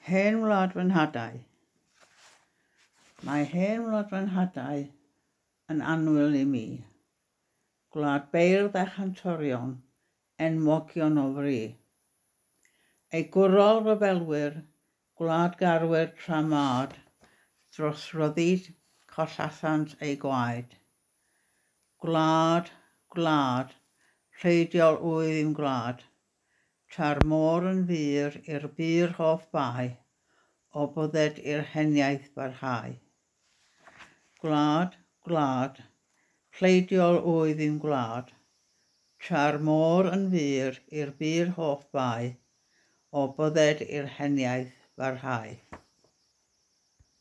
Hen wlad fy nhadau. Mae hen wlad fy nhadau yn annwyl i mi. Gwlad beirdd a chantorion, enwogion o fri. Ei gwrol ryfelwyr, gwlad garwyr tramad, dros roddid collasant ei gwaed. Gwlad, rheidiol wydd i'm gwlad, tra'r môr yn fyr i'r byr hoff bai, o bodded i'r heniaeth barhau. Gwlad, rheidiol wydd i'm gwlad, tra'r môr yn fyr i'r byr hoff bai, o bodded i'r heniaeth barhau.